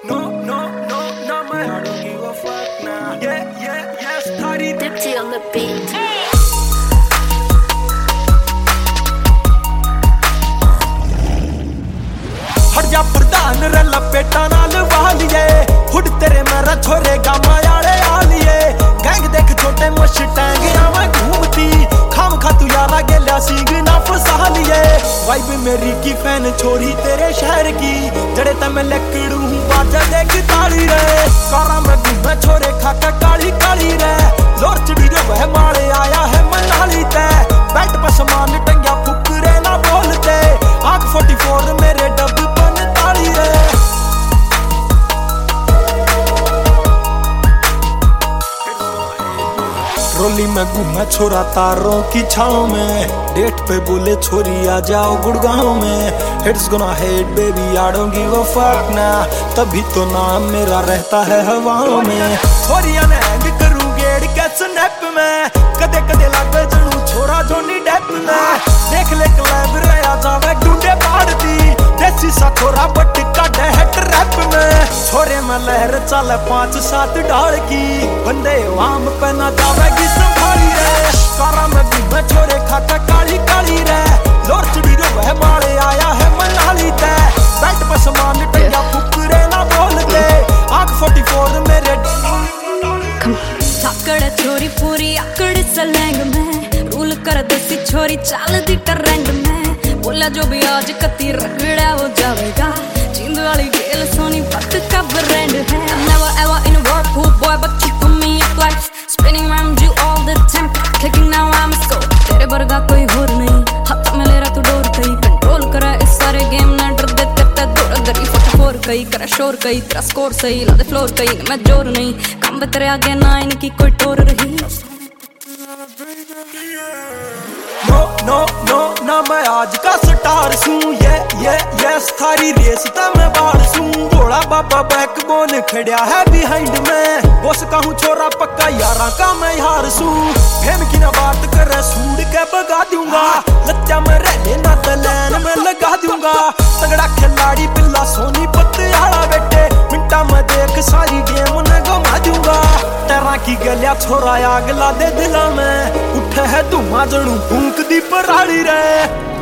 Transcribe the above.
I don't give a fuck now. Yes, Tari Dipsy on the beat. हट जा प्रधान रे लपेटा नाल वालिए हुड तेरे मेरा छोरे गामा यारे आलिए गैंग देख छोटे मस्टैंग आवा घूमती खाम खा तू यारा गेला सिंग ना फसा लिए वाइब मेरी की फैन छोरी तेरे शहर की जड़े तम लकड़ू बाजा देख ताली रे कारा में घूमे छोरे खाका काली काली रे लोर चढ़ी रे वह माले आया है मनाली ते बेल्ट पर सामान टंगिया फुकरे ना बोलते आग 44 मेरे डब रोली में घूमा छोरा तारों की छाँव में डेट पे बोले छोरी आ जाओ गुड़गांव में haters gonna hate baby I don't give a fuck ना तभी तो नाम मेरा रहता है हवाओं में छोरिया ने हैंग करूं गेड़ के स्नैप में कदे कदे लागे जनू छोरा जोनी डेप में देख ले क्लब रहा जावे डूडे पाड़ती देसी सा छोरा बट काटे है ट्रैप में छोरे में लहर चले 5-7 डाल की बंदे वाम पे ना जावेगी संभाली रे कारा में घूमे छोरे खाता काली काली रे लोर चढ़ी रे वह माले आया है मनाली ते बेल्ट पर सामान टंगिया फुकरे ना बोलते आग 44 मेरे थाकड़ छोरी पूरी आकड़ सलैंग में रूल कर देसी छोरी चाल दी ट्रेंड में बोला जो भी आज कती रगड़ा हो जाएगा जींद वाली गेल सोनी पत का ब्रांड है never ever in a whirlpool boy but you put me up like spinning around you all the time clicking now I'm so तेरे बरगा कोई और नहीं हाथ में ले रहा तू डोर कहीं कंट्रोल करा इस सारे गेम ना डर दे तेरे दौड़ गरी 44 कहीं करा शोर कहीं तेरा स्कोर सही ला दे फ्लोर कहीं मैं जोर नहीं काम पे तेरे आगे ना इनकी कोई टोर रही नो ना मैं आज का स्टार सूं ये थारी रेस ता मैं बाढ़ सूं भोला बाबा बैकबोन खड़िया है बिहाइंड में बॉस कहूं छोरा पक्का यारा का मैं हार सूं फेम की ना बात करे सूड के भगा दूंगा लच्चा में रहने ना दलैन में लगा दूंगा तगड़ा खिलाड़ी बिल्ला सोनी पत्याला बेटे मिनटा में देख सारी गेम ने घुमा दूंगा तेरा की गलिया छोरा आग ला दे दिला में उठे है धुआं जणू फूंक दी पराली रे